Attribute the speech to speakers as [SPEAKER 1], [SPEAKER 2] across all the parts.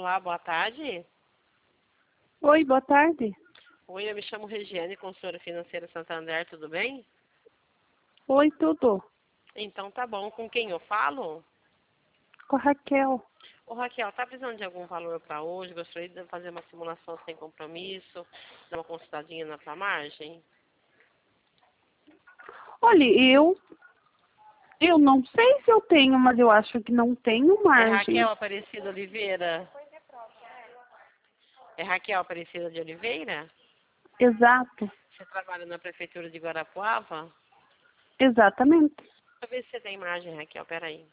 [SPEAKER 1] Olá, boa tarde.
[SPEAKER 2] Oi, boa tarde.
[SPEAKER 1] Oi, eu me chamo Regiane, consultora financeira Santander, tudo bem?
[SPEAKER 2] Oi, tudo.
[SPEAKER 1] Então tá bom, com quem eu falo?
[SPEAKER 2] Com a Raquel.
[SPEAKER 1] Ô Raquel, tá precisando de algum valor para hoje? Gostaria de fazer uma simulação sem compromisso, dar uma consultadinha na tua margem?
[SPEAKER 2] Olha, eu não sei se eu tenho, mas eu acho que não tenho
[SPEAKER 1] É
[SPEAKER 2] margem.
[SPEAKER 1] Raquel Aparecida Oliveira? É Raquel Aparecida de Oliveira?
[SPEAKER 2] Exato,
[SPEAKER 1] Você trabalha na prefeitura de Guarapuava?
[SPEAKER 2] exatamente.
[SPEAKER 1] Deixa eu ver se você tem margem, Raquel, peraí.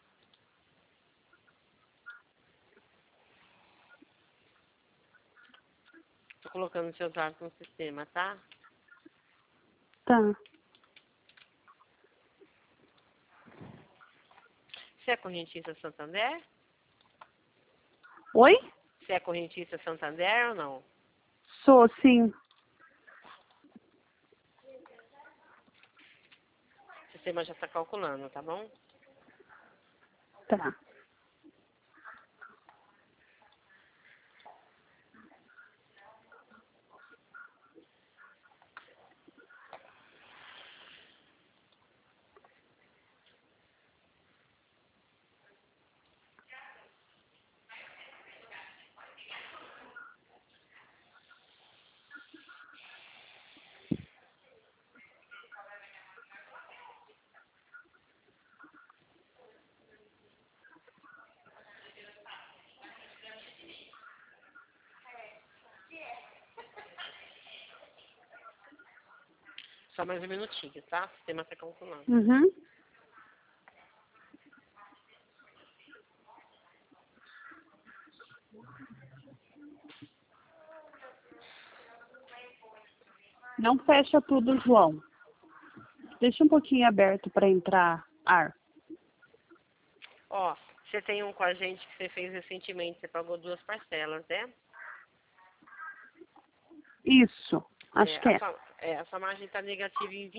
[SPEAKER 1] Tô colocando seus dados no sistema, tá?
[SPEAKER 2] Tá.
[SPEAKER 1] Você é correntista Santander?
[SPEAKER 2] Oi?
[SPEAKER 1] Você é correntista Santander ou não?
[SPEAKER 2] Sou, sim.
[SPEAKER 1] O sistema já está calculando, tá bom?
[SPEAKER 2] Tá.
[SPEAKER 1] Só mais um minutinho, tá? O sistema está calculando.
[SPEAKER 2] Uhum. Não fecha tudo, João. Deixa um pouquinho aberto para entrar ar.
[SPEAKER 1] Ó, você tem um com a gente que você fez recentemente, você pagou 2 parcelas, né?
[SPEAKER 2] Isso, acho que é.
[SPEAKER 1] A sua margem está negativa em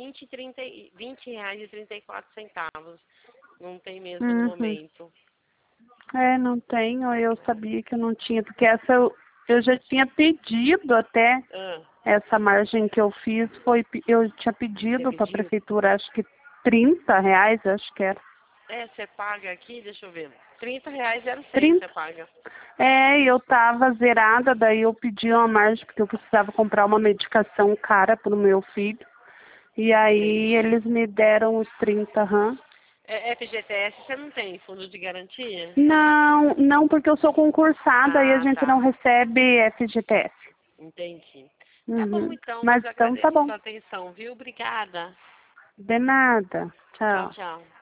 [SPEAKER 1] R$ 20,34. Não tem mesmo no
[SPEAKER 2] Uhum.
[SPEAKER 1] momento.
[SPEAKER 2] É, não tenho, eu sabia que eu não tinha, porque essa eu já tinha pedido até.
[SPEAKER 1] Ah,
[SPEAKER 2] Essa margem que eu fiz eu tinha
[SPEAKER 1] você
[SPEAKER 2] pedido para a
[SPEAKER 1] pediu?
[SPEAKER 2] prefeitura, acho que R$ 30, acho que era.
[SPEAKER 1] É, você paga aqui, deixa eu ver. R$ 30,06 você
[SPEAKER 2] 30.
[SPEAKER 1] paga.
[SPEAKER 2] Eu tava zerada, daí eu pedi uma margem porque eu precisava comprar uma medicação cara pro meu filho. E aí
[SPEAKER 1] Entendi.
[SPEAKER 2] eles me deram os 30, aham.
[SPEAKER 1] É, FGTS você não tem fundo de garantia?
[SPEAKER 2] Não, não, porque eu sou concursada e a
[SPEAKER 1] Ah,
[SPEAKER 2] gente não
[SPEAKER 1] tá.
[SPEAKER 2] recebe FGTS.
[SPEAKER 1] Entendi. Tá bom
[SPEAKER 2] Uhum.
[SPEAKER 1] então,
[SPEAKER 2] Mas
[SPEAKER 1] mas
[SPEAKER 2] então tá
[SPEAKER 1] agradeço a
[SPEAKER 2] bom.
[SPEAKER 1] sua atenção, viu? Obrigada.
[SPEAKER 2] De nada.
[SPEAKER 1] Tchau,
[SPEAKER 2] Tchau.
[SPEAKER 1] tchau.